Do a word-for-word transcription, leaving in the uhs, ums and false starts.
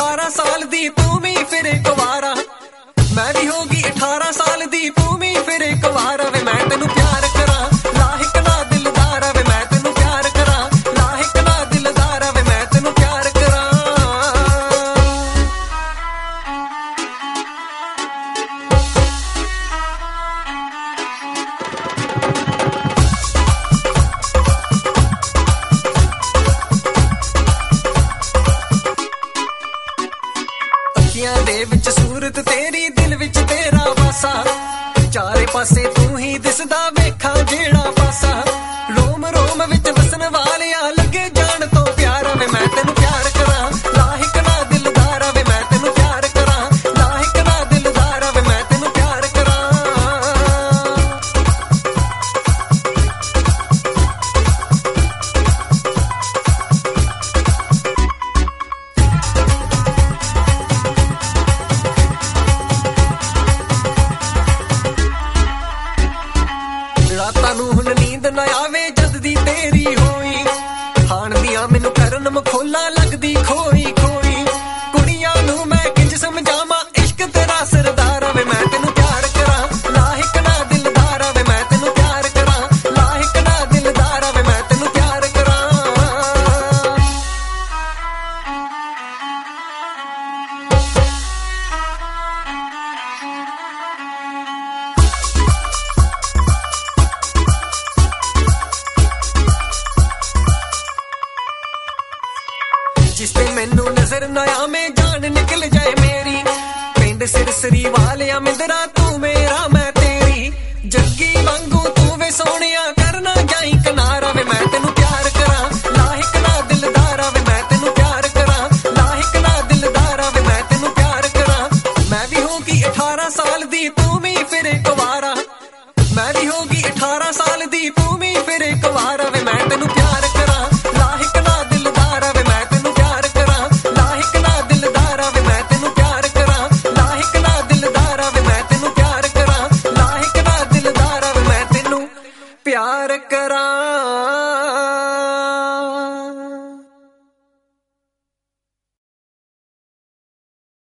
ਅਠਾਰਾਂ ਸਾਲ ਦੀ ਤੂੰ ਵੀ ਫਿਰ ਇੱਕ ਵਾਰਾ, ਮੈਂ ਵੀ ਹੋ ਗਈ ਅਠਾਰਾਂ ਸਾਲ ਦੀ ਤੂੰ ਵੀ ਫਿਰ ਇੱਕ ਵਾਰਾ ਵੇ ਮੈਂ ਤੈਨੂੰ ਪਿਆਰ ਕਰਾਂ ਲਾਹਿਕ ਨਾ ਦਿਲਦਾਰ ਵੇ ਮੈਂ ਤੈਨੂੰ ਪਿਆਰ ਕਰਾਂ ਲਾਹਿਕ ਨਾ ਦਿਲਦਾਰ ਵੇ ਮੈਂ ਤੈਨੂੰ ਪਿਆਰ ਕਰਾਂ। ਅੱਖੀਆਂ ਦੇ ਵਿੱਚ ਸੂਰਤ ਤੇਰੀ ਦਿਲ ਵਿੱਚ ਤੇਰਾ ਵਾਸਾ, ਚਾਰੇ ਪਾਸੇ ਤੂੰ ਹੀ ਦਿਸਦਾ ਵੇਖਾਂ ਜਿਹੜਾ ਪਾਸਾ, ਰੋਮ ਰੋਮ ਵਿੱਚ ਵਸਣ ਵਾਲਿਆ ਲੱਗੇ ਜਾਣ ਤੋਂ ਪਿਆਰਾ ਵੇ ਮੈਂ ਤੈਨੂੰ ਪਿਆਰ ਕਰਾਂ ਲਾਹਿਕ ਨਾ ਦਿਲਦਾਰ ਵੇ ਮੈਂ ਤੈਨੂੰ ਪਿਆਰ ਕਰਾਂ ਲਾਹਿਕ ਨਾ ਦਿਲਦਾਰ ਵੇ ਮੈਂ ਤੈਨੂੰ ਪਿਆਰ ਕਰਾਂ। ਰਾਤਾਂ ਨੂੰ ਹੁਣ ਨੀਂਦ ਨਾ ਆਵੇ ਜਦ ਦੀ ਤੇਰੀ ਹੋਈ, ਖਾਣ ਦੀਆਂ ਮੈਨੂੰ ਕਰਨ ਮਖੌਲਾਂ ਲੱਗਦੀ ਖੋਈ ਖੋਈ, ਕੁੜੀਆਂ ਨੂੰ ਮੈਂ ਕਿੰਜ ਸਮਝਾਵਾਂ ਇਸ਼ਕ ਤੇਰਾ ਸਰਦਾਰ ਵੇ ਮੈਂ ਤੈਨੂੰ ਪਿਆਰ ਕਰਾਂ ਲਾਹਿਕ ਨਾ ਦਿਲਦਾਰ ਵੇ ਮੈਂ ਤੈਨੂੰ ਪਿਆਰ ਕਰਾਂ ਲਾਹਿਕ ਨਾ ਦਿਲਦਾਰ ਵੇ ਮੈਂ ਤੈਨੂੰ ਪਿਆਰ ਕਰਾਂ। ਜਿਸ ਤੇ ਮੈਨੂੰ ਨਜ਼ਰ ਨਾ ਆਵੇਂ ਜਾਨ ਨਿਕਲ ਜਾਏ ਮੇਰੀ, ਪਿੰਡ ਸਿਰਸਰੀ ਵਾਲਿਆ ਮਿੰਦਰਾ ਤੂੰ ਮੇਰਾ ਮੈਂ ਤੇਰੀ, ਜੱਗੀ ਵਾਂਗੂ ਤੂੰ ਵੇ ਸੋਹਣਿਆ ਕਰਨਾ ਜਾਈ ਕਿਨਾਰਾ ਵੇ ਮੈਂ ਤੈਨੂੰ ਪਿਆਰ ਕਰਾਂ ਲਾਹਿਕ ਨਾ ਦਿਲਦਾਰ ਵੇ ਮੈਂ ਤੈਨੂੰ ਪਿਆਰ ਕਰਾਂ ਲਾਹਿਕ ਨਾ ਦਿਲਦਾਰ ਵੇ ਮੈਂ ਤੈਨੂੰ ਪਿਆਰ ਕਰਾਂ। ਮੈਂ ਵੀ ਹੋ ਗਈ ਅਠਾਰਾਂ ਸਾਲ ਦੀ ਤੂੰ ਵੀ ਫਿਰ ਇੱਕ ਵਾਰਾ, ਮੈਂ ਵੀ ਹੋ ਗਈ ਅਠਾਰਾਂ ਸਾਲ ਦੀ ਤੂੰ ਵੀ ਫਿਰ ਇੱਕ ਵਾਰਾ ਵੇ ਮੈਂ ਤੈਨੂੰ